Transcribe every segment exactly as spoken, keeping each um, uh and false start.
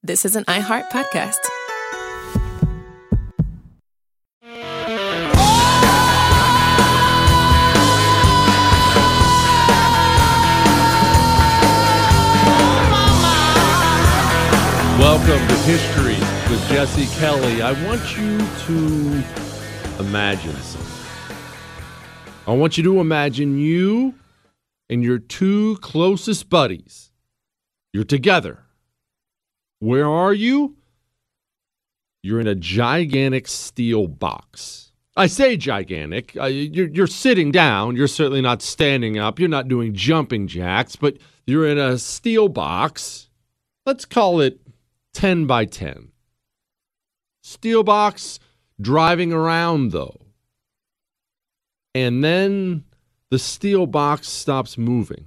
This is an iHeart podcast. Welcome to History with Jesse Kelly. I want you to imagine something. I want you to imagine you and your two closest buddies. You're together. Where are you? You're in a gigantic steel box. I say gigantic. Uh, you're, you're sitting down. You're certainly not standing up. You're not doing jumping jacks, but you're in a steel box. Let's call it ten by ten. Steel box driving around, though. And then the steel box stops moving.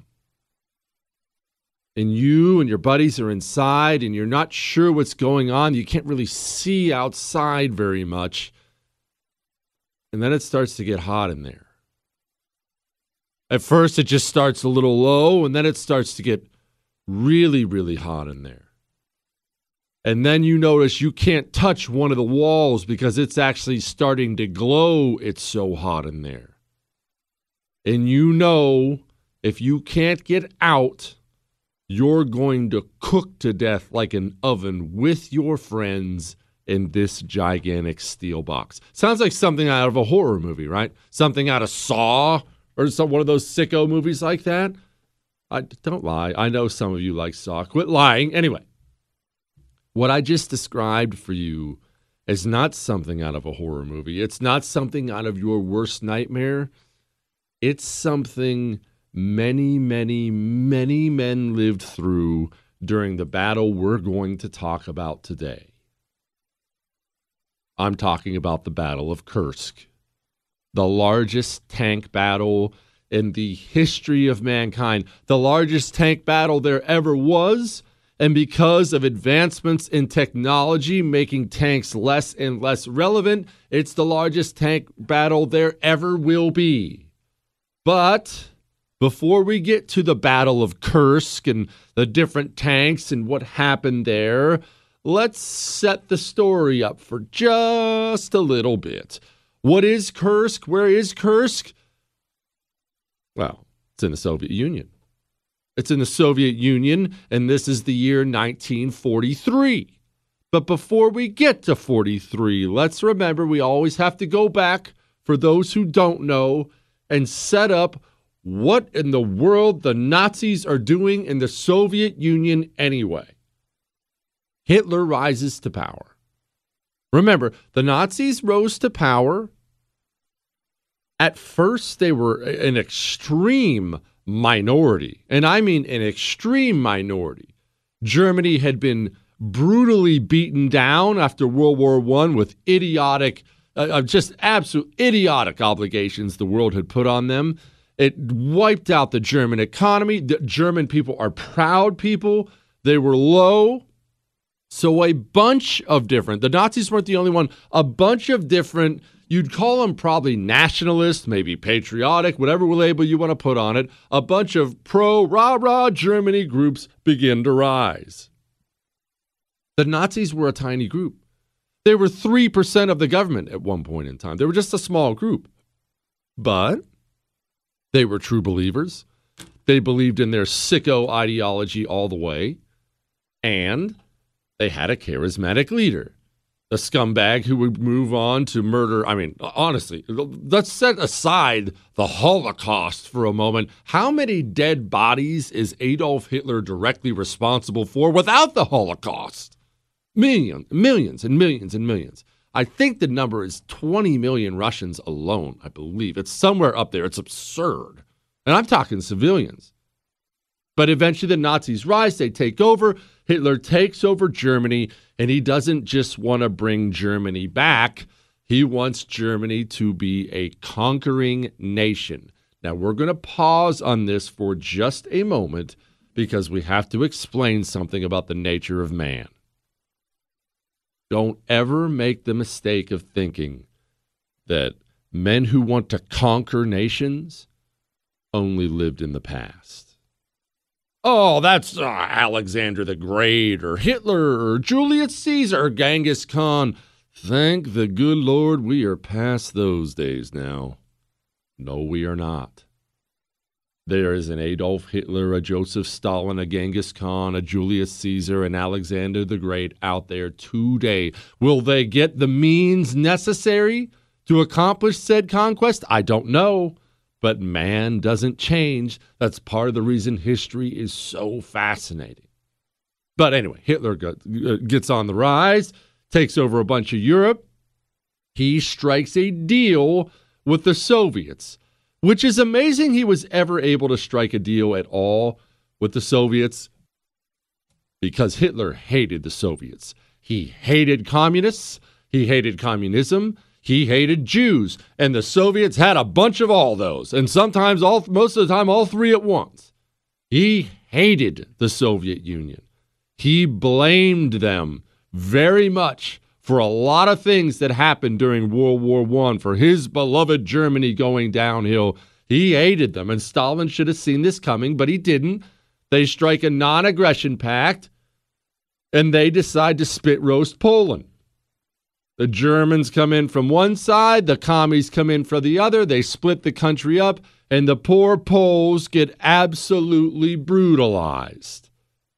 And you and your buddies are inside, and you're not sure what's going on. You can't really see outside very much. And then it starts to get hot in there. At first, it just starts a little low, and then it starts to get really, really hot in there. And then you notice you can't touch one of the walls because it's actually starting to glow. It's so hot in there. And you know if you can't get out, you're going to cook to death like an oven with your friends in this gigantic steel box. Sounds like something out of a horror movie, right? Something out of Saw or some one of those sicko movies like that. I don't lie. I know some of you like Saw. Quit lying. Anyway, what I just described for you is not something out of a horror movie. It's not something out of your worst nightmare. It's something many, many, many men lived through during the battle we're going to talk about today. I'm talking about the Battle of Kursk, the largest tank battle in the history of mankind, the largest tank battle there ever was. And because of advancements in technology making tanks less and less relevant, it's the largest tank battle there ever will be. But before we get to the Battle of Kursk and the different tanks and what happened there, let's set the story up for just a little bit. What is Kursk? Where is Kursk? Well, it's in the Soviet Union. It's in the Soviet Union, and this is the year nineteen forty-three. But before we get to forty-three, let's remember we always have to go back, for those who don't know, and set up what in the world the Nazis are doing in the Soviet Union anyway. Hitler rises to power. Remember, the Nazis rose to power. At first, they were an extreme minority, and I mean an extreme minority. Germany had been brutally beaten down after World War One with idiotic, uh, just absolute idiotic obligations the world had put on them. It wiped out the German economy. The German people are proud people. They were low. So a bunch of different, the Nazis weren't the only one, a bunch of different, you'd call them probably nationalist, maybe patriotic, whatever label you want to put on it, a bunch of pro-rah-rah Germany groups begin to rise. The Nazis were a tiny group. They were three percent of the government at one point in time. They were just a small group. But they were true believers. They believed in their sicko ideology all the way. And they had a charismatic leader. The scumbag who would move on to murder. I mean, honestly, let's set aside the Holocaust for a moment. How many dead bodies is Adolf Hitler directly responsible for without the Holocaust? Millions, millions and millions and millions. I think the number is twenty million Russians alone, I believe. It's somewhere up there. It's absurd. And I'm talking civilians. But eventually the Nazis rise, they take over. Hitler takes over Germany, and he doesn't just want to bring Germany back. He wants Germany to be a conquering nation. Now, we're going to pause on this for just a moment because we have to explain something about the nature of man. Don't ever make the mistake of thinking that men who want to conquer nations only lived in the past. Oh, that's uh, Alexander the Great or Hitler or Julius Caesar or Genghis Khan. Thank the good Lord we are past those days now. No, we are not. There is an Adolf Hitler, a Joseph Stalin, a Genghis Khan, a Julius Caesar, and Alexander the Great out there today. Will they get the means necessary to accomplish said conquest? I don't know. But man doesn't change. That's part of the reason history is so fascinating. But anyway, Hitler gets on the rise, takes over a bunch of Europe. He strikes a deal with the Soviets, which is amazing he was ever able to strike a deal at all with the Soviets, because Hitler hated the Soviets. He hated communists. He hated communism. He hated Jews. And the Soviets had a bunch of all those. And sometimes, all most of the time, all three at once. He hated the Soviet Union. He blamed them very much for a lot of things that happened during World War One, for his beloved Germany going downhill. He hated them, and Stalin should have seen this coming, but he didn't. They strike a non-aggression pact, and they decide to spit roast Poland. The Germans come in from one side, the commies come in from the other, they split the country up, and the poor Poles get absolutely brutalized.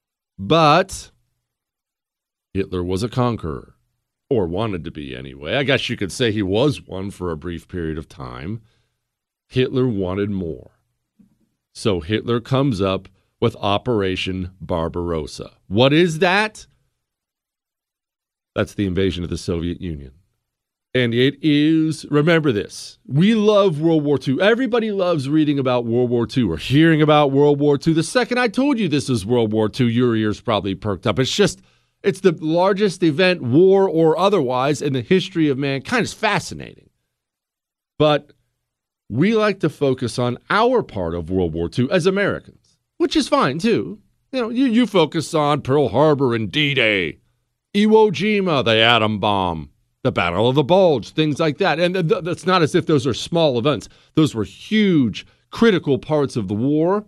But Hitler was a conqueror. Or wanted to be anyway. I guess you could say he was one for a brief period of time. Hitler wanted more. So Hitler comes up with Operation Barbarossa. What is that? That's the invasion of the Soviet Union. And it is, remember this, we love World War Two. Everybody loves reading about World War Two or hearing about World War Two. The second I told you this is World War Two, your ears probably perked up. It's just, it's the largest event, war or otherwise, in the history of mankind. It's fascinating. But we like to focus on our part of World War Two as Americans, which is fine too. You know, you, you focus on Pearl Harbor and D-Day, Iwo Jima, the atom bomb, the Battle of the Bulge, things like that. And th- that's not as if those are small events. Those were huge, critical parts of the war.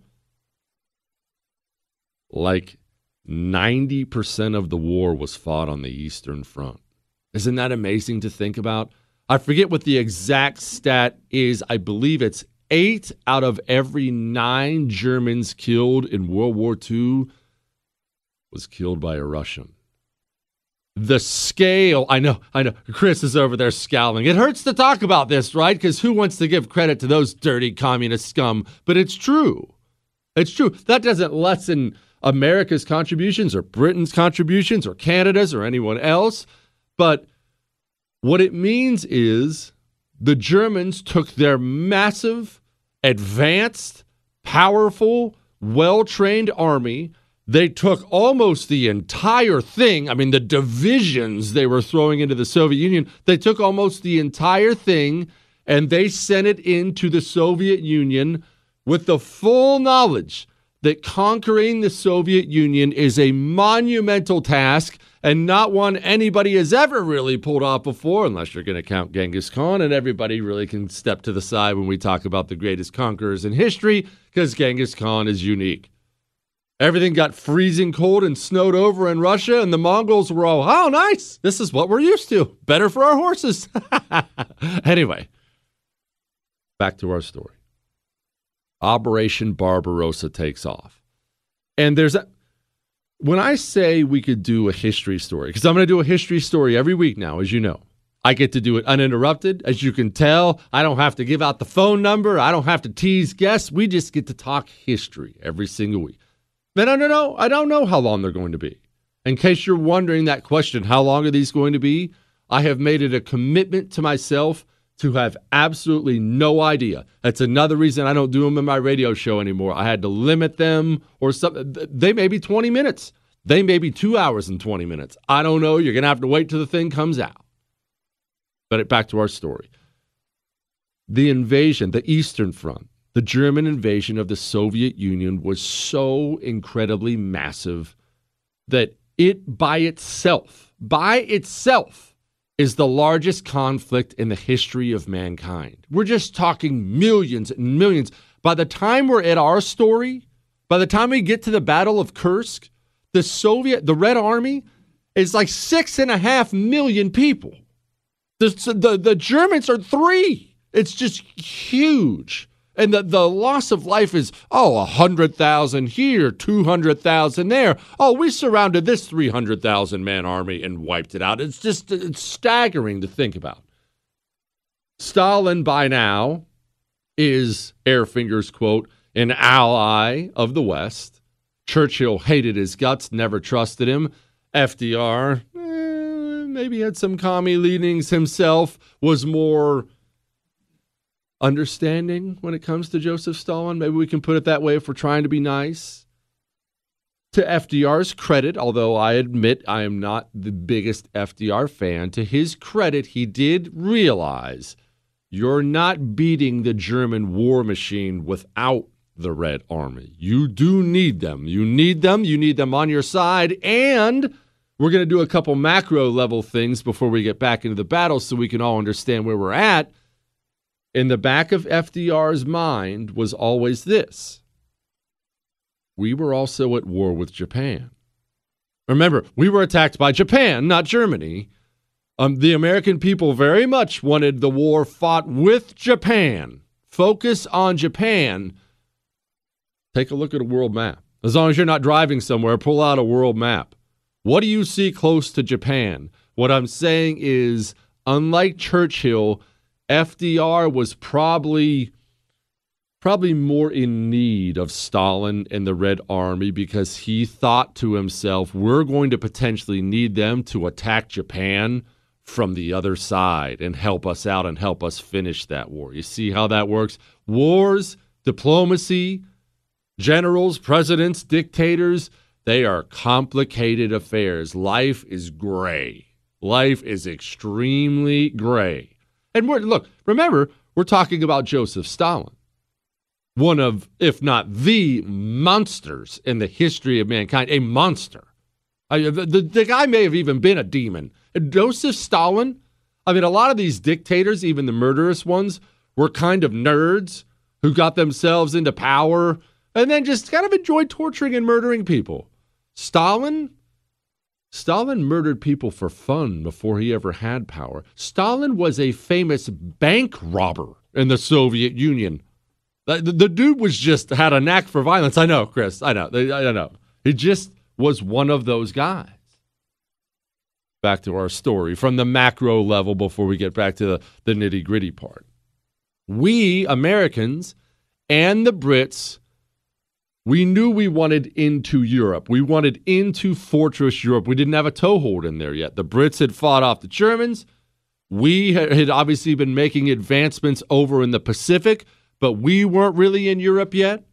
Like ninety percent of the war was fought on the Eastern Front. Isn't that amazing to think about? I forget what the exact stat is. I believe it's eight out of every nine Germans killed in World War Two was killed by a Russian. The scale, I know, I know, Chris is over there scowling. It hurts to talk about this, right? Because who wants to give credit to those dirty communist scum? But it's true. It's true. That doesn't lessen America's contributions or Britain's contributions or Canada's or anyone else. But what it means is the Germans took their massive, advanced, powerful, well-trained army. They took almost the entire thing. I mean, the divisions they were throwing into the Soviet Union, they took almost the entire thing and they sent it into the Soviet Union with the full knowledge that conquering the Soviet Union is a monumental task and not one anybody has ever really pulled off before, unless you're going to count Genghis Khan, and everybody really can step to the side when we talk about the greatest conquerors in history, because Genghis Khan is unique. Everything got freezing cold and snowed over in Russia, and the Mongols were all, oh, nice, this is what we're used to. Better for our horses. Anyway, back to our story. Operation Barbarossa takes off. And there's a, when I say we could do a history story, because I'm going to do a history story every week now, as you know. I get to do it uninterrupted. As you can tell, I don't have to give out the phone number. I don't have to tease guests. We just get to talk history every single week. But no, no, no, I don't know how long they're going to be. In case you're wondering that question, how long are these going to be? I have made it a commitment to myself to have absolutely no idea. That's another reason I don't do them in my radio show anymore. I had to limit them or something. They may be twenty minutes. They may be two hours and twenty minutes. I don't know. You're going to have to wait till the thing comes out. But back to our story. The invasion, the Eastern Front, the German invasion of the Soviet Union was so incredibly massive that it by itself, by itself, is the largest conflict in the history of mankind. We're just talking millions and millions. By the time we're at our story, By the time we get to the Battle of Kursk, the Soviet, the Red Army is like six and a half million people. The, the, the Germans are three. It's just huge. And the, the loss of life is, oh, one hundred thousand here, two hundred thousand there. Oh, we surrounded this three hundred thousand man army and wiped it out. It's just it's staggering to think about. Stalin, by now, is, Airfinger's quote, an ally of the West. Churchill hated his guts, never trusted him. F D R, eh, maybe had some commie leanings himself, was more understanding when it comes to Joseph Stalin. Maybe we can put it that way if we're trying to be nice. To F D R's credit, although I admit I am not the biggest F D R fan, to his credit, he did realize you're not beating the German war machine without the Red Army. You do need them. You need them. You need them on your side. And we're going to do a couple macro level things before we get back into the battle so we can all understand where we're at. In the back of F D R's mind was always this. We were also at war with Japan. Remember, we were attacked by Japan, not Germany. Um, the American people very much wanted the war fought with Japan. Focus on Japan. Take a look at a world map. As long as you're not driving somewhere, pull out a world map. What do you see close to Japan? What I'm saying is, unlike Churchill, F D R was probably, probably more in need of Stalin and the Red Army because he thought to himself, we're going to potentially need them to attack Japan from the other side and help us out and help us finish that war. You see how that works? Wars, diplomacy, generals, presidents, dictators, they are complicated affairs. Life is gray. Life is extremely gray. And we're, look, remember, we're talking about Joseph Stalin, one of, if not the monsters in the history of mankind, a monster. I, the, the, the guy may have even been a demon. And Joseph Stalin, I mean, a lot of these dictators, even the murderous ones, were kind of nerds who got themselves into power and then just kind of enjoyed torturing and murdering people. Stalin, Stalin murdered people for fun before he ever had power. Stalin was a famous bank robber in the Soviet Union. The, the, the dude was just had a knack for violence. I know, Chris. I know. I know. He just was one of those guys. Back to our story from the macro level before we get back to the, the nitty-gritty part. We, Americans, and the Brits, we knew we wanted into Europe. We wanted into Fortress Europe. We didn't have a toehold in there yet. The Brits had fought off the Germans. We had obviously been making advancements over in the Pacific, but we weren't really in Europe yet.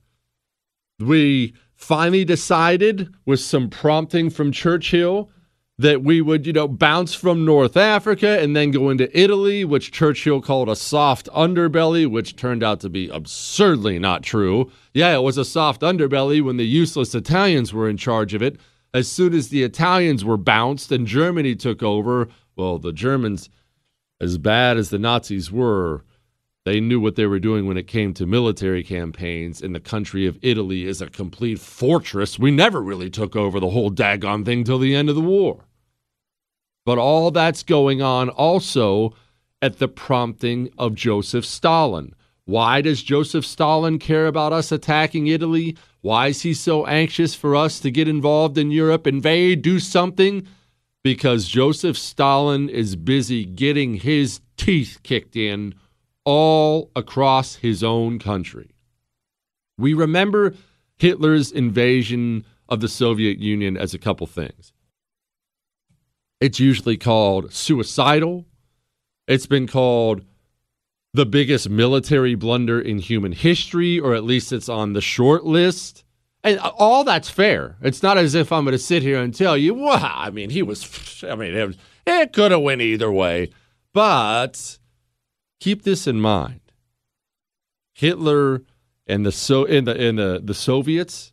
We finally decided, with some prompting from Churchill, that we would, you know, bounce from North Africa and then go into Italy, which Churchill called a soft underbelly, which turned out to be absurdly not true. Yeah, it was a soft underbelly when the useless Italians were in charge of it. As soon as the Italians were bounced and Germany took over, well, the Germans, as bad as the Nazis were, they knew what they were doing when it came to military campaigns, and the country of Italy is a complete fortress. We never really took over the whole daggone thing till the end of the war. But all that's going on also at the prompting of Joseph Stalin. Why does Joseph Stalin care about us attacking Italy? Why is he so anxious for us to get involved in Europe, invade, do something? Because Joseph Stalin is busy getting his teeth kicked in all across his own country. We remember Hitler's invasion of the Soviet Union as a couple things. It's usually called suicidal. It's been called the biggest military blunder in human history, or at least it's on the short list. And all that's fair. It's not as if I'm going to sit here and tell you, well, I mean, he was, I mean, it, it could have went either way. But keep this in mind. Hitler and the so in the in the, the Soviets,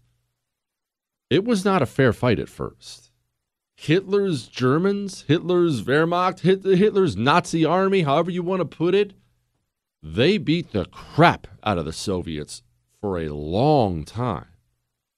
it was not a fair fight at first. Hitler's Germans, Hitler's Wehrmacht, Hitler's Nazi army, however you want to put it, they beat the crap out of the Soviets for a long time.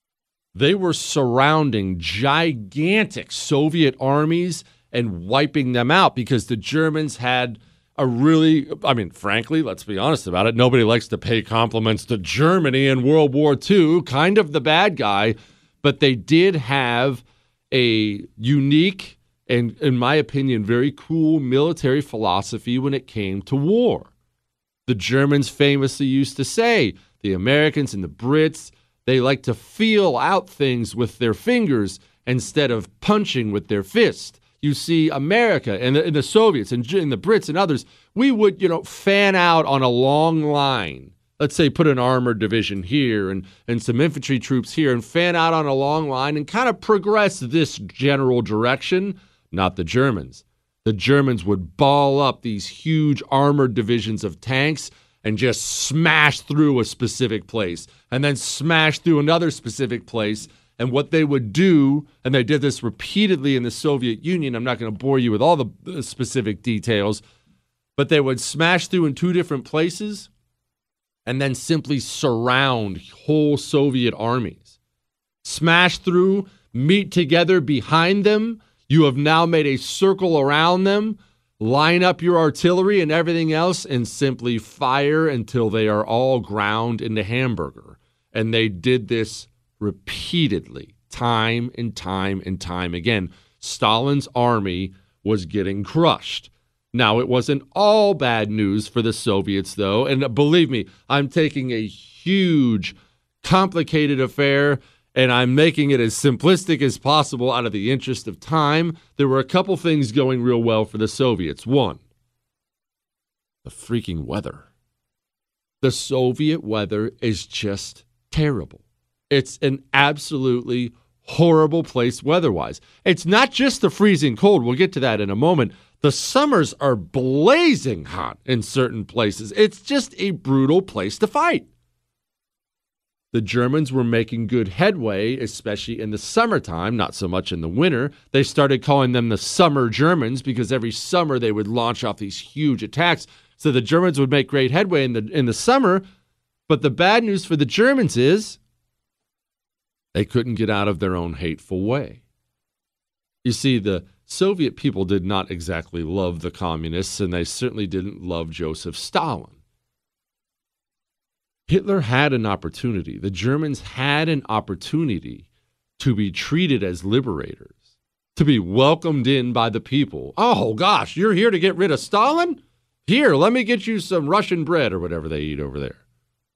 They were surrounding gigantic Soviet armies and wiping them out because the Germans had a really, I mean, frankly, let's be honest about it, nobody likes to pay compliments to Germany in World War Two, kind of the bad guy, but they did have a unique and, in my opinion, very cool military philosophy when it came to war. The Germans famously used to say, the Americans and the Brits, they like to feel out things with their fingers instead of punching with their fist. You see, America and the, and the Soviets and, and the Brits and others, we would, you know, fan out on a long line. Let's say put an armored division here and, and some infantry troops here and fan out on a long line and kind of progress this general direction. Not the Germans. The Germans would ball up these huge armored divisions of tanks and just smash through a specific place and then smash through another specific place. And what they would do, and they did this repeatedly in the Soviet Union, I'm not going to bore you with all the specific details, but they would smash through in two different places and then simply surround whole Soviet armies. Smash through, meet together behind them. You have now made a circle around them, line up your artillery and everything else, and simply fire until they are all ground into hamburger. And they did this repeatedly, time and time and time again. Stalin's army was getting crushed. Now, it wasn't all bad news for the Soviets, though. And believe me, I'm taking a huge, complicated affair, and I'm making it as simplistic as possible out of the interest of time. There were a couple things going real well for the Soviets. One, the freaking weather. The Soviet weather is just terrible. It's an absolutely horrible place weather-wise. It's not just the freezing cold. We'll get to that in a moment. The summers are blazing hot in certain places. It's just a brutal place to fight. The Germans were making good headway, especially in the summertime, not so much in the winter. They started calling them the Summer Germans because every summer they would launch off these huge attacks. So the Germans would make great headway in the in the summer. But the bad news for the Germans is they couldn't get out of their own hateful way. You see, the Soviet people did not exactly love the communists, and they certainly didn't love Joseph Stalin. Hitler had an opportunity. The Germans had an opportunity to be treated as liberators, to be welcomed in by the people. Oh, gosh, you're here to get rid of Stalin? Here, let me get you some Russian bread or whatever they eat over there.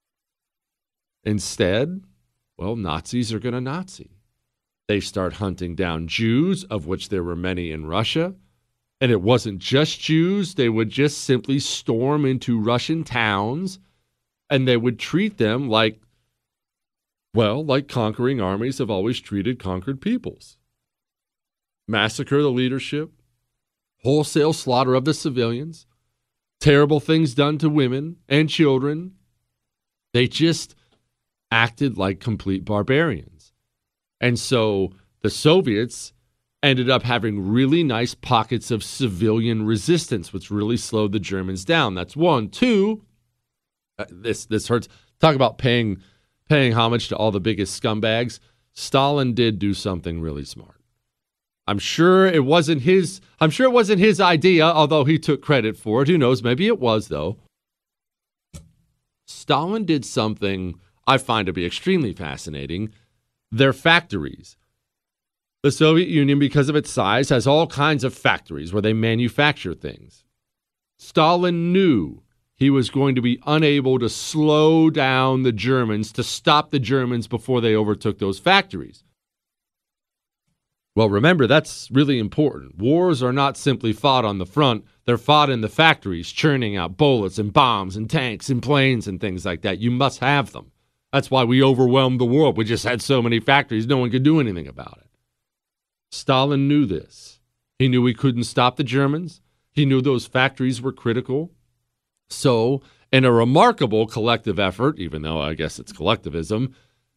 Instead, well, Nazis are going to Nazi. They start hunting down Jews, of which there were many in Russia. And it wasn't just Jews. They would just simply storm into Russian towns, and they would treat them like, well, like conquering armies have always treated conquered peoples. Massacre the leadership, wholesale slaughter of the civilians, terrible things done to women and children. They just acted like complete barbarians. And so the Soviets ended up having really nice pockets of civilian resistance, which really slowed the Germans down. That's one. Two, uh, this this hurts. Talk about paying paying homage to all the biggest scumbags. Stalin did do something really smart. I'm sure it wasn't his I'm sure it wasn't his idea, although he took credit for it. Who knows? Maybe it was, though. Stalin did something I find to be extremely fascinating. Their factories. The Soviet Union, because of its size, has all kinds of factories where they manufacture things. Stalin knew he was going to be unable to slow down the Germans, to stop the Germans before they overtook those factories. Well, remember, that's really important. Wars are not simply fought on the front. They're fought in the factories, churning out bullets and bombs and tanks and planes and things like that. You must have them. That's why we overwhelmed the world. We just had so many factories, no one could do anything about it. Stalin knew this. He knew he couldn't stop the Germans. He knew those factories were critical. So, in a remarkable collective effort, even though I guess it's collectivism,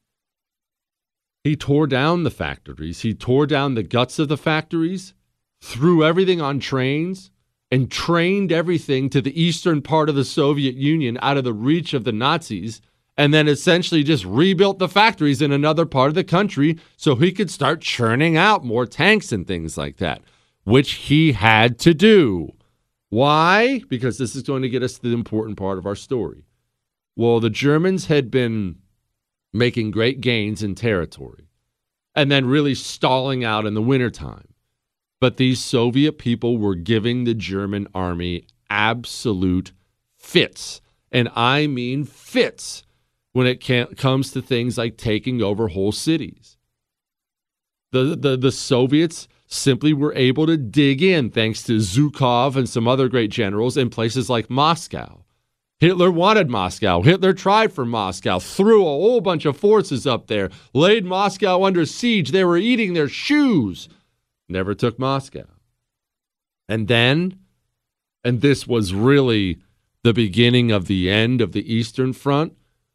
he tore down the factories. He tore down the guts of the factories, threw everything on trains, and trained everything to the eastern part of the Soviet Union out of the reach of the Nazis, and then essentially just rebuilt the factories in another part of the country so he could start churning out more tanks and things like that, which he had to do. Why? Because this is going to get us to the important part of our story. Well, the Germans had been making great gains in territory and then really stalling out in the wintertime. But these Soviet people were giving the German army absolute fits. And I mean fits when it can, comes to things like taking over whole cities. The, the, the Soviets simply were able to dig in thanks to Zhukov and some other great generals in places like Moscow. Hitler wanted Moscow. Hitler tried for Moscow, threw a whole bunch of forces up there, laid Moscow under siege. They were eating their shoes. Never took Moscow. And then, and this was really the beginning of the end of the Eastern Front,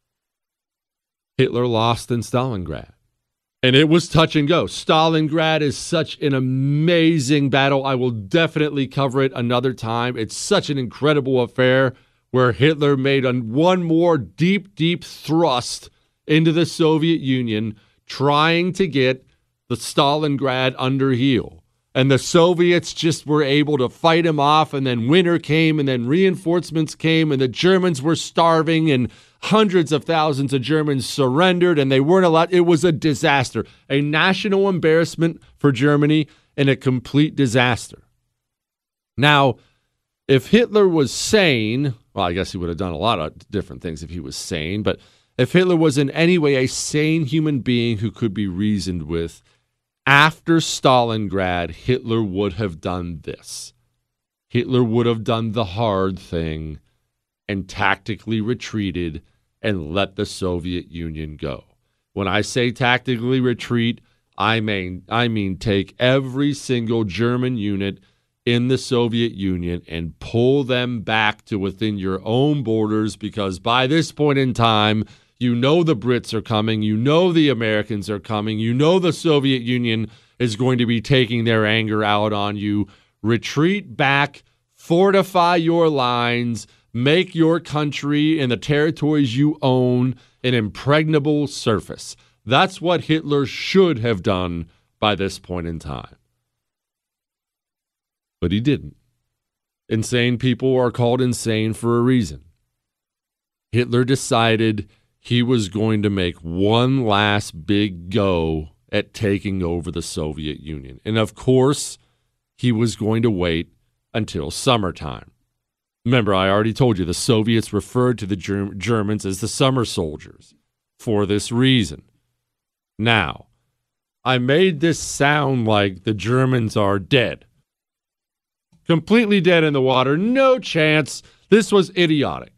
Hitler lost in Stalingrad. And it was touch and go. Stalingrad is such an amazing battle. I will definitely cover it another time. It's such an incredible affair where Hitler made one more deep, deep thrust into the Soviet Union, trying to get the Stalingrad under heel. And the Soviets just were able to fight him off, and then winter came, and then reinforcements came, and the Germans were starving, and hundreds of thousands of Germans surrendered, and they weren't allowed. It was a disaster, a national embarrassment for Germany, and a complete disaster. Now, if Hitler was sane, well, I guess he would have done a lot of different things if he was sane, but if Hitler was in any way a sane human being who could be reasoned with, after Stalingrad, Hitler would have done this. Hitler would have done the hard thing and tactically retreated and let the Soviet Union go. When I say tactically retreat, I mean, I mean take every single German unit in the Soviet Union and pull them back to within your own borders, because by this point in time, you know the Brits are coming, you know the Americans are coming, you know the Soviet Union is going to be taking their anger out on you. Retreat back, fortify your lines, make your country and the territories you own an impregnable surface. That's what Hitler should have done by this point in time. But he didn't. Insane people are called insane for a reason. Hitler decided he was going to make one last big go at taking over the Soviet Union. And of course, he was going to wait until summertime. Remember, I already told you the Soviets referred to the Germ- Germans as the summer soldiers for this reason. Now, I made this sound like the Germans are dead. Completely dead in the water, no chance. This was idiotic.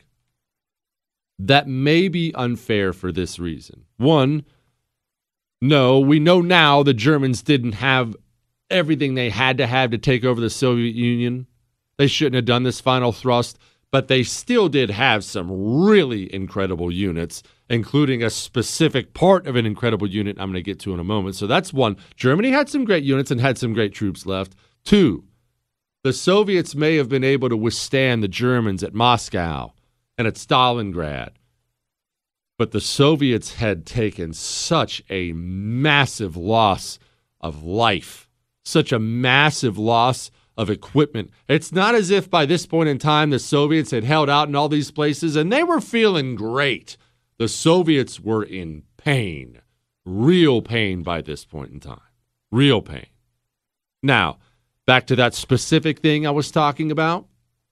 That may be unfair for this reason. One, no, we know now the Germans didn't have everything they had to have to take over the Soviet Union. They shouldn't have done this final thrust, but they still did have some really incredible units, including a specific part of an incredible unit I'm going to get to in a moment. So that's one. Germany had some great units and had some great troops left. Two, the Soviets may have been able to withstand the Germans at Moscow and at Stalingrad, but the Soviets had taken such a massive loss of life, such a massive loss of equipment. It's not as if by this point in time the Soviets had held out in all these places and they were feeling great. The Soviets were in pain, real pain by this point in time, real pain. Now, back to that specific thing I was talking about.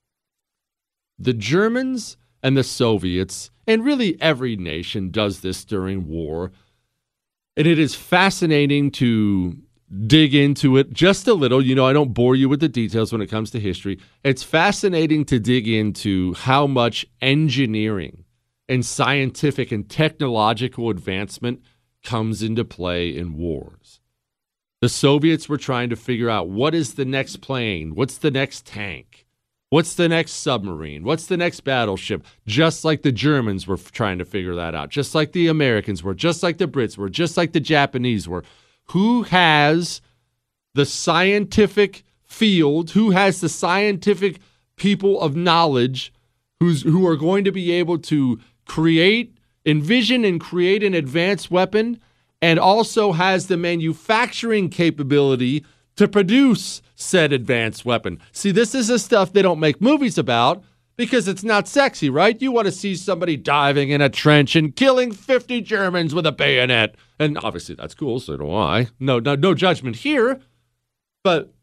The Germans and the Soviets, and really every nation does this during war, and it is fascinating to dig into it just a little. You know, I don't bore you with the details when it comes to history. It's fascinating to dig into how much engineering and scientific and technological advancement comes into play in wars. The Soviets were trying to figure out, what is the next plane? What's the next tank? What's the next submarine? What's the next battleship? Just like the Germans were trying to figure that out, just like the Americans were, just like the Brits were, just like the Japanese were. Who has the scientific field? Who has the scientific people of knowledge who's, who are going to be able to create envision and create an advanced weapon and also has the manufacturing capability to produce said advanced weapon. See, this is the stuff they don't make movies about because it's not sexy, right? You want to see somebody diving in a trench and killing fifty Germans with a bayonet. And obviously that's cool, so do I. No, no, no judgment here. But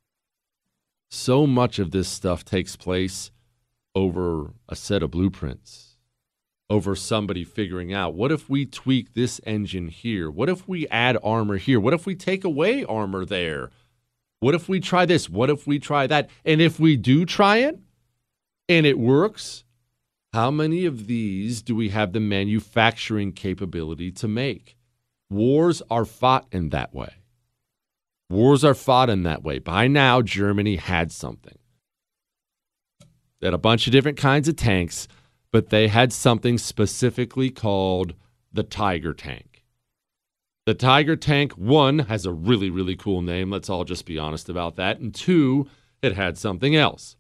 so much of this stuff takes place over a set of blueprints, over somebody figuring out, what if we tweak this engine here? What if we add armor here? What if we take away armor there? What if we try this? What if we try that? And if we do try it and it works, how many of these do we have the manufacturing capability to make? Wars are fought in that way. Wars are fought in that way. By now, Germany had something. They had a bunch of different kinds of tanks, but they had something specifically called the Tiger tank. The Tiger tank, one, has a really, really cool name. Let's all just be honest about that. And two, it had something else.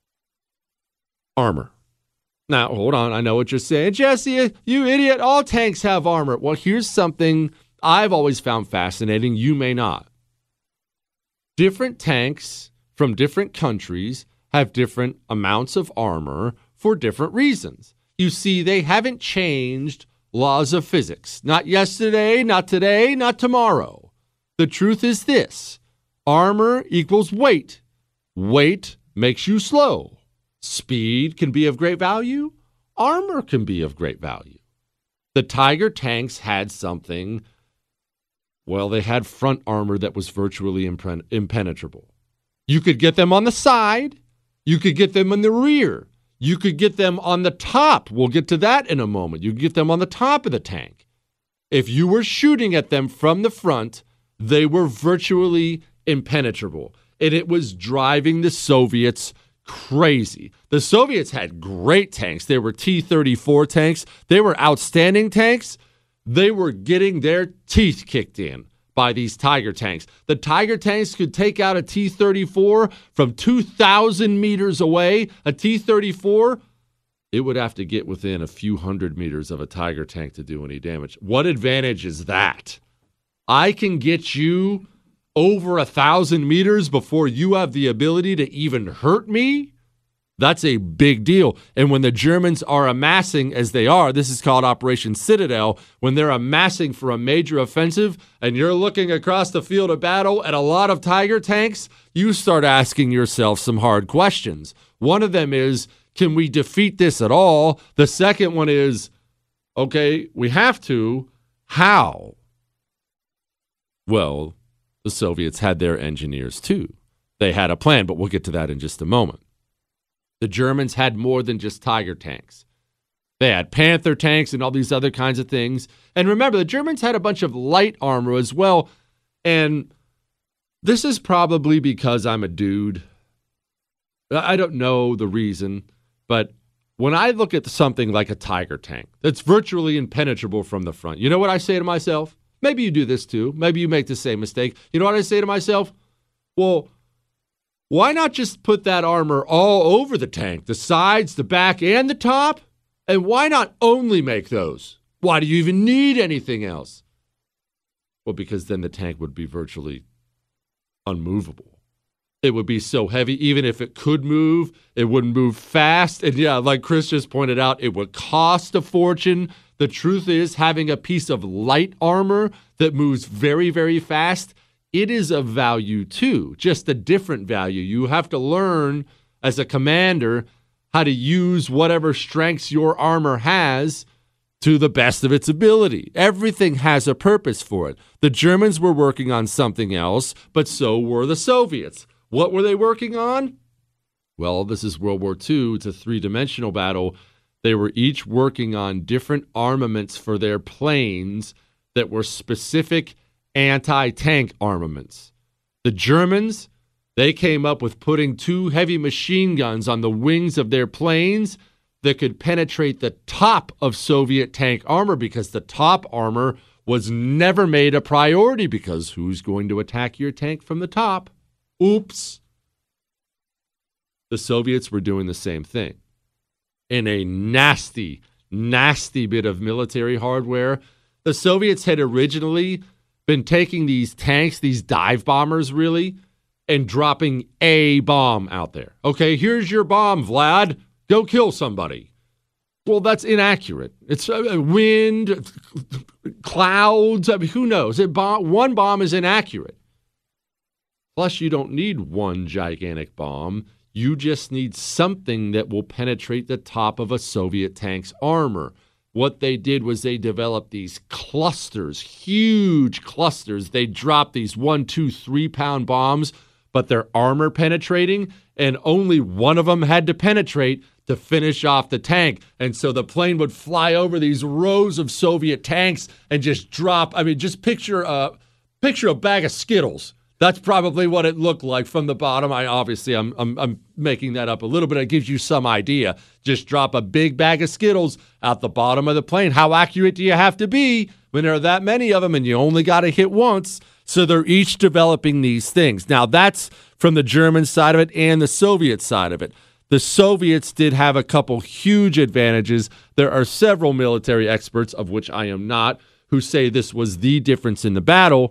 Armor. Now, hold on. I know what you're saying. Jesse, you idiot. All tanks have armor. Well, here's something I've always found fascinating. You may not. Different tanks from different countries have different amounts of armor for different reasons. You see, they haven't changed laws of physics. Not yesterday, not today, not tomorrow. The truth is this. Armor equals weight. Weight makes you slow. Speed can be of great value. Armor can be of great value. The Tiger tanks had something, well, they had front armor that was virtually impren- impenetrable. You could get them on the side. You could get them in the rear. You could get them on the top. We'll get to that in a moment. You could get them on the top of the tank. If you were shooting at them from the front, they were virtually impenetrable. And it was driving the Soviets crazy. The Soviets had great tanks. They were T thirty-four tanks. They were outstanding tanks. They were getting their teeth kicked in by these Tiger tanks. The Tiger tanks could take out a T thirty-four from two thousand meters away. A T thirty-four, it would have to get within a few hundred meters of a Tiger tank to do any damage. What advantage is that? I can get you over a thousand meters before you have the ability to even hurt me? That's a big deal. And when the Germans are amassing, as they are, this is called Operation Citadel, when they're amassing for a major offensive and you're looking across the field of battle at a lot of Tiger tanks, you start asking yourself some hard questions. One of them is, can we defeat this at all? The second one is, okay, we have to. How? Well, the Soviets had their engineers too. They had a plan, but we'll get to that in just a moment. The Germans had more than just Tiger tanks. They had Panther tanks and all these other kinds of things. And remember, the Germans had a bunch of light armor as well. And this is probably because I'm a dude. I don't know the reason, but when I look at something like a Tiger tank that's virtually impenetrable from the front, you know what I say to myself? Maybe you do this too. Maybe you make the same mistake. You know what I say to myself? Well, why not just put that armor all over the tank, the sides, the back, and the top? And why not only make those? Why do you even need anything else? Well, because then the tank would be virtually unmovable. It would be so heavy, even if it could move, it wouldn't move fast. And yeah, like Chris just pointed out, it would cost a fortune. The truth is, having a piece of light armor that moves very, very fast, it is of value too, just a different value. You have to learn as a commander how to use whatever strengths your armor has to the best of its ability. Everything has a purpose for it. The Germans were working on something else, but so were the Soviets. What were they working on? Well, this is World War Two. It's a three-dimensional battle. They were each working on different armaments for their planes that were specific anti-tank armaments. The Germans, they came up with putting two heavy machine guns on the wings of their planes that could penetrate the top of Soviet tank armor, because the top armor was never made a priority, because who's going to attack your tank from the top? Oops. The Soviets were doing the same thing in a nasty, nasty bit of military hardware. The Soviets had originally been taking these tanks, these dive bombers really, and dropping a bomb out there. Okay, here's your bomb, Vlad. Go kill somebody. Well, that's inaccurate. It's uh, wind, clouds. I mean, who knows? It bomb, one bomb is inaccurate. Plus, you don't need one gigantic bomb. You just need something that will penetrate the top of a Soviet tank's armor. What they did was they developed these clusters, huge clusters. They dropped these one, two, three pound bombs, but they're armor penetrating, and only one of them had to penetrate to finish off the tank. And so the plane would fly over these rows of Soviet tanks and just drop. I mean, just picture a, picture a bag of Skittles. That's probably what it looked like from the bottom. I obviously, I'm, I'm I'm making that up a little bit. It gives you some idea. Just drop a big bag of Skittles out the bottom of the plane. How accurate do you have to be when there are that many of them and you only got to hit once? So they're each developing these things. Now, that's from the German side of it and the Soviet side of it. The Soviets did have a couple huge advantages. There are several military experts, of which I am not, who say this was the difference in the battle.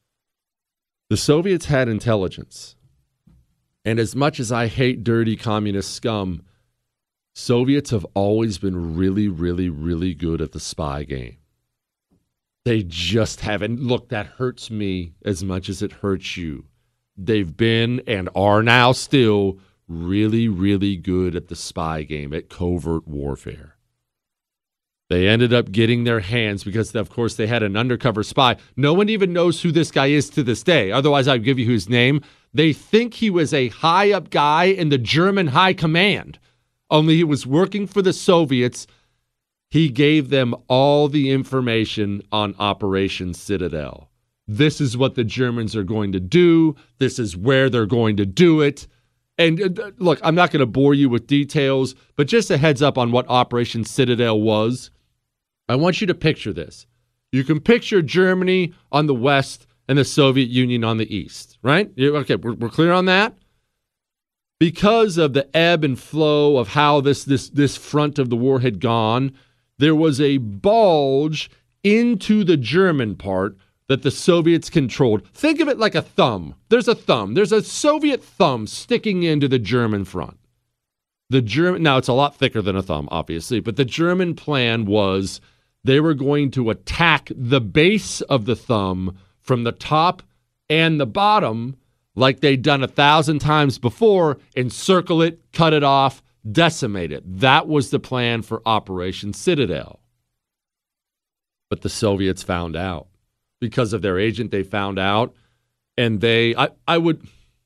The Soviets had intelligence. And as much as I hate dirty communist scum, Soviets have always been really, really, really good at the spy game. They just haven't. Look, that hurts me as much as it hurts you. They've been and are now still really, really good at the spy game, at covert warfare. They ended up getting their hands because, of course, they had an undercover spy. No one even knows who this guy is to this day. Otherwise, I'd give you his name. They think he was a high-up guy in the German high command, only he was working for the Soviets. He gave them all the information on Operation Citadel. This is what the Germans are going to do. This is where they're going to do it. And uh, look, I'm not going to bore you with details, but just a heads up on what Operation Citadel was. I want you to picture this. You can picture Germany on the west and the Soviet Union on the east, right? Okay, we're, we're clear on that? Because of the ebb and flow of how this, this, this front of the war had gone, there was a bulge into the German part that the Soviets controlled. Think of it like a thumb. There's a thumb. There's a Soviet thumb sticking into the German front. The German, now it's a lot thicker than a thumb, obviously, but the German plan was they were going to attack the base of the thumb from the top and the bottom like they'd done a thousand times before, encircle it, cut it off, decimate it. That was the plan for Operation Citadel. But the Soviets found out. Because of their agent, they found out, and they, I, I would,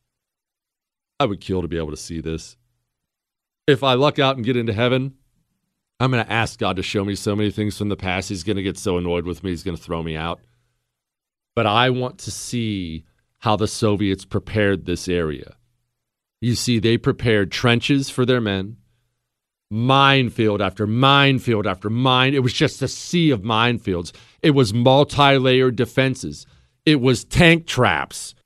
I would kill to be able to see this. If I luck out and get into heaven, I'm going to ask God to show me so many things from the past. He's going to get so annoyed with me, he's going to throw me out. But I want to see how the Soviets prepared this area. You see, they prepared trenches for their men, minefield after minefield after mine. It was just a sea of minefields. It was multi-layered defenses. It was tank traps.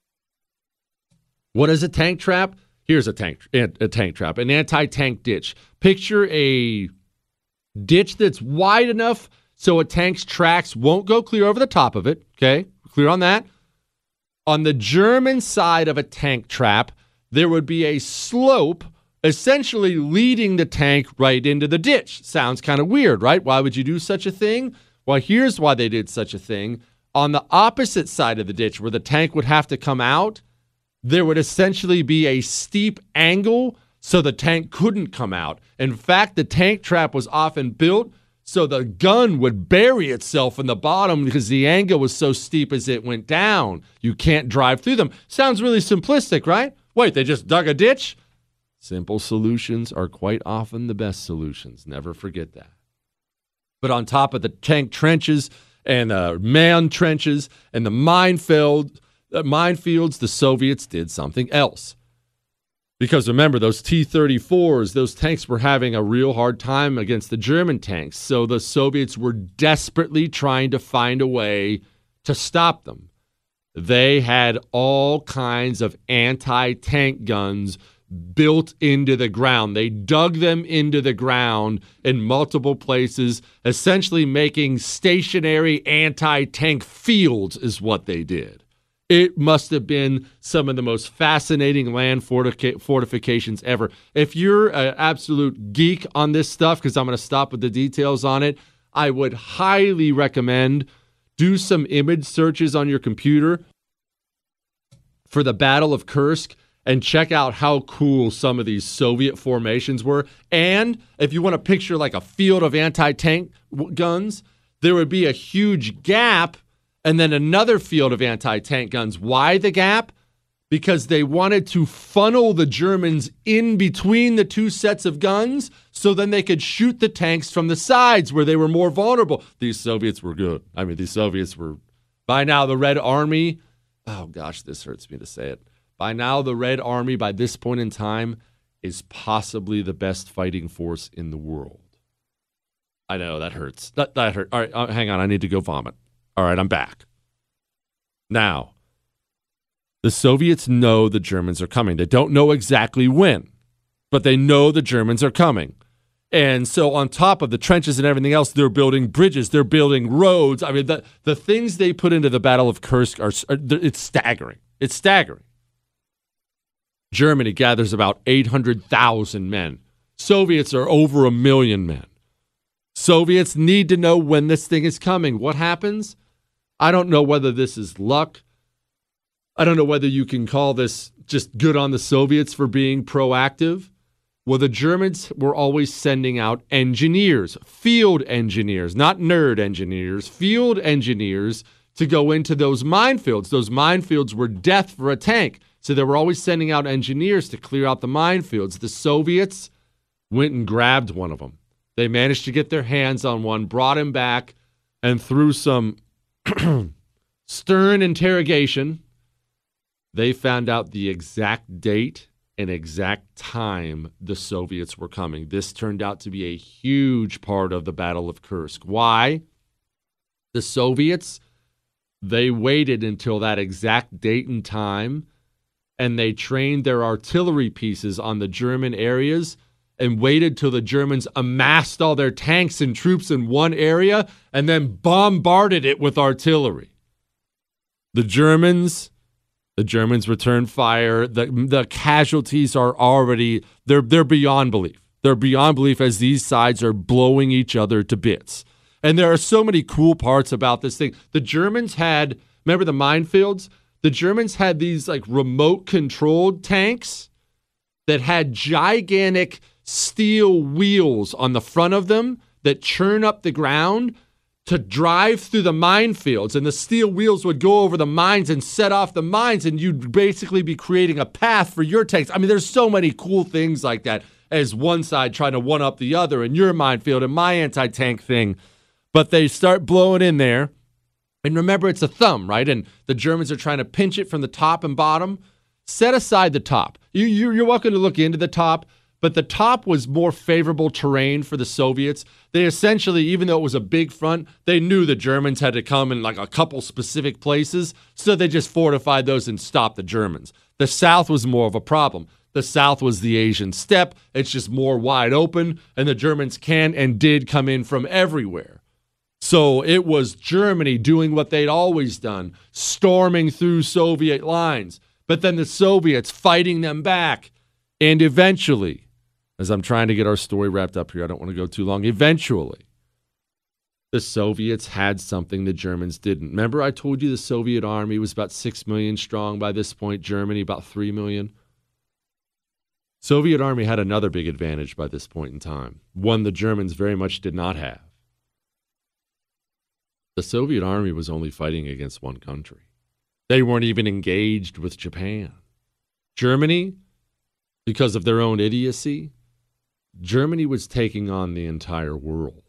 What is a tank trap? Here's a tank, a tank trap, an anti-tank ditch. Picture a ditch that's wide enough so a tank's tracks won't go clear over the top of it. Okay, clear on that? On the German side of a tank trap, there would be a slope essentially leading the tank right into the ditch. Sounds kind of weird, right? Why would you do such a thing? Well, here's why they did such a thing. On the opposite side of the ditch, where the tank would have to come out, there would essentially be a steep angle so the tank couldn't come out. In fact, the tank trap was often built so the gun would bury itself in the bottom because the angle was so steep as it went down. You can't drive through them. Sounds really simplistic, right? Wait, they just dug a ditch? Simple solutions are quite often the best solutions. Never forget that. But on top of the tank trenches and uh, man trenches and the minefield, uh, minefields, the Soviets did something else. Because remember, those T thirty-fours, those tanks were having a real hard time against the German tanks. So the Soviets were desperately trying to find a way to stop them. They had all kinds of anti-tank guns built into the ground. They dug them into the ground in multiple places, essentially making stationary anti-tank fields is what they did. It must have been some of the most fascinating land fortica- fortifications ever. If you're an absolute geek on this stuff, because I'm going to stop with the details on it, I would highly recommend do some image searches on your computer for the Battle of Kursk and check out how cool some of these Soviet formations were. And if you want to picture like a field of anti-tank w- guns, there would be a huge gap and then another field of anti-tank guns. Why the gap? Because they wanted to funnel the Germans in between the two sets of guns so then they could shoot the tanks from the sides where they were more vulnerable. These Soviets were good. I mean, these Soviets were, by now the Red Army, oh gosh, this hurts me to say it. By now the Red Army, by this point in time, is possibly the best fighting force in the world. I know, that hurts. That, that hurt. All right, uh, hang on, I need to go vomit. All right, I'm back. Now, the Soviets know the Germans are coming. They don't know exactly when, but they know the Germans are coming. And so on top of the trenches and everything else, they're building bridges. They're building roads. I mean, the, the things they put into the Battle of Kursk, are, are it's staggering. It's staggering. Germany gathers about eight hundred thousand men. Soviets are over a million men. Soviets need to know when this thing is coming. What happens? I don't know whether this is luck. I don't know whether you can call this just good on the Soviets for being proactive. Well, the Germans were always sending out engineers, field engineers, not nerd engineers, field engineers to go into those minefields. Those minefields were death for a tank. So they were always sending out engineers to clear out the minefields. The Soviets went and grabbed one of them. They managed to get their hands on one, brought him back, and through some stern interrogation, they found out the exact date and exact time the Soviets were coming. This turned out to be a huge part of the Battle of Kursk. Why? The Soviets, they waited until that exact date and time, and they trained their artillery pieces on the German areas and waited till the Germans amassed all their tanks and troops in one area and then bombarded it with artillery. The Germans... The Germans return fire. The, the casualties are already, they're, they're beyond belief. They're beyond belief as these sides are blowing each other to bits. And there are so many cool parts about this thing. The Germans had, remember the minefields? The Germans had these like remote controlled tanks that had gigantic steel wheels on the front of them that churn up the ground to drive through the minefields, and the steel wheels would go over the mines and set off the mines, and you'd basically be creating a path for your tanks. I mean, there's so many cool things like that as one side trying to one-up the other in your minefield and my anti-tank thing. But they start blowing in there, and remember, it's a thumb, right? And the Germans are trying to pinch it from the top and bottom. Set aside the top. You, you, you're welcome to look into the top, but the top was more favorable terrain for the Soviets. They essentially, even though it was a big front, they knew the Germans had to come in like a couple specific places, so they just fortified those and stopped the Germans. The South was more of a problem. The South was the Asian steppe. It's just more wide open, and the Germans can and did come in from everywhere. So it was Germany doing what they'd always done, storming through Soviet lines, but then the Soviets fighting them back, and eventually, as I'm trying to get our story wrapped up here, I don't want to go too long. Eventually, the Soviets had something the Germans didn't. Remember I told you the Soviet army was about six million strong by this point, Germany about three million? Soviet army had another big advantage by this point in time, one the Germans very much did not have. The Soviet army was only fighting against one country. They weren't even engaged with Japan. Germany, because of their own idiocy, Germany was taking on the entire world.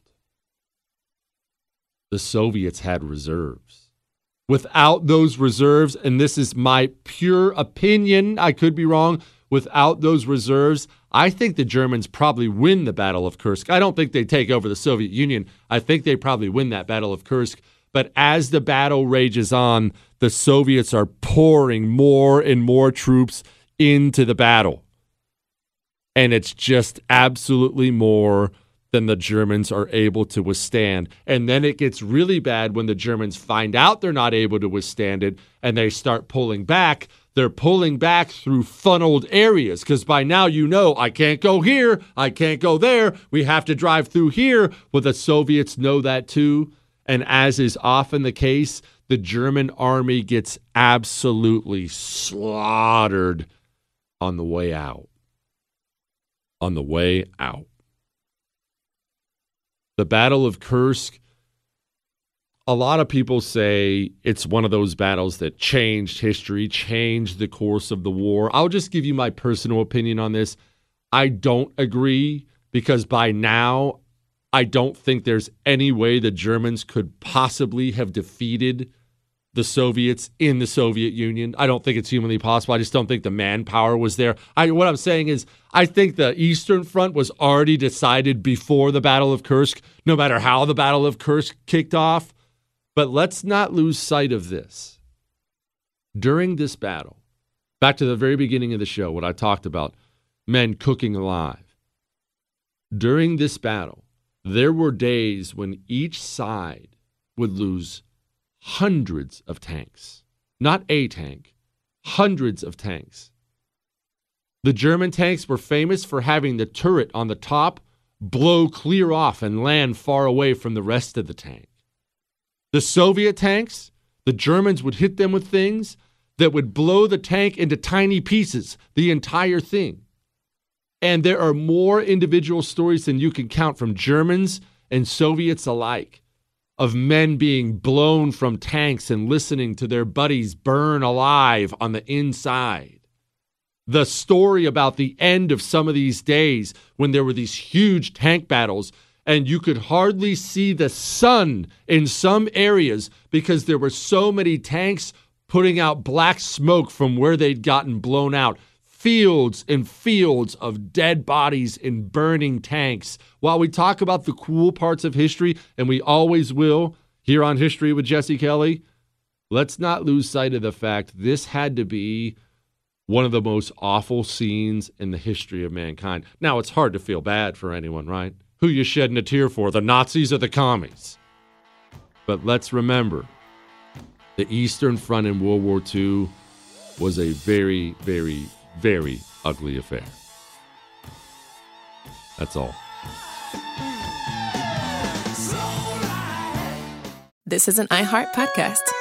The Soviets had reserves. Without those reserves, and this is my pure opinion, I could be wrong, without those reserves, I think the Germans probably win the Battle of Kursk. I don't think they take over the Soviet Union. I think they probably win that Battle of Kursk. But as the battle rages on, the Soviets are pouring more and more troops into the battle. And it's just absolutely more than the Germans are able to withstand. And then it gets really bad when the Germans find out they're not able to withstand it and they start pulling back. They're pulling back through funneled areas because by now you know, I can't go here, I can't go there, we have to drive through here. Well, the Soviets know that too. And as is often the case, the German army gets absolutely slaughtered on the way out. On the way out. The Battle of Kursk, a lot of people say it's one of those battles that changed history, changed the course of the war. I'll just give you my personal opinion on this. I don't agree because by now, I don't think there's any way the Germans could possibly have defeated the Soviets in the Soviet Union. I don't think it's humanly possible. I just don't think the manpower was there. I, what I'm saying is I think the Eastern Front was already decided before the Battle of Kursk, no matter how the Battle of Kursk kicked off. But let's not lose sight of this. During this battle, back to the very beginning of the show, what I talked about, men cooking alive. During this battle, there were days when each side would lose hundreds of tanks. Not a tank, hundreds of tanks. The German tanks were famous for having the turret on the top blow clear off and land far away from the rest of the tank. The Soviet tanks, the Germans would hit them with things that would blow the tank into tiny pieces, the entire thing. And there are more individual stories than you can count from Germans and Soviets alike of men being blown from tanks and listening to their buddies burn alive on the inside. The story about the end of some of these days when there were these huge tank battles and you could hardly see the sun in some areas because there were so many tanks putting out black smoke from where they'd gotten blown out. Fields and fields of dead bodies in burning tanks. While we talk about the cool parts of history, and we always will here on History with Jesse Kelly, let's not lose sight of the fact this had to be one of the most awful scenes in the history of mankind. Now, it's hard to feel bad for anyone, right? Who you shedding a tear for, the Nazis or the commies? But let's remember, the Eastern Front in World War Two was a very, very, very ugly affair. That's all. This is an iHeart podcast.